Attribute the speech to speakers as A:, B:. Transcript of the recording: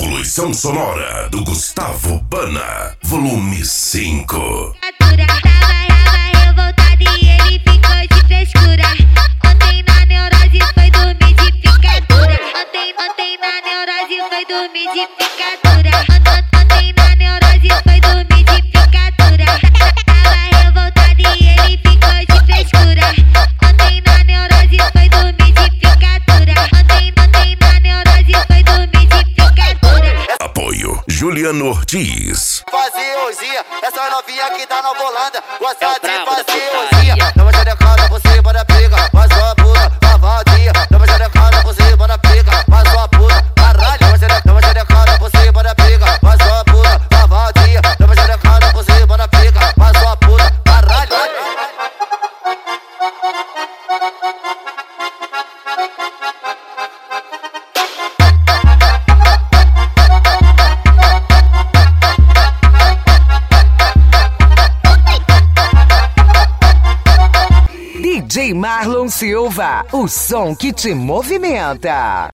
A: poluição sonora do Gustavo Bana, volume 5.
B: Tava revoltado e ele ficou de frescura. Ontem na neurose foi dormir de picadura. Ontem na neurose foi dormir de picadura. Ontem na neurose foi dormir de picadura. Tava revoltado e ele ficou de frescura. Ontem na neurose foi dormir de picadura. Ontem na neurose foi dormir de picadura.
A: Apoio Juliano Ortiz.
C: Fazer hoje, essa novinha que tá na Holanda gosta de fazer hoje. Dá uma xerecada, você bora briga, mas sua puta, vadia. Dá uma xerecada, você bora briga, mas sua puta, caralho. Dá uma xerecada, você bora briga, mas sua puta, vadia. Dá uma xerecada, você bora briga, mas sua puta, caralho.
D: DJ Marlon Silva, o som que te movimenta.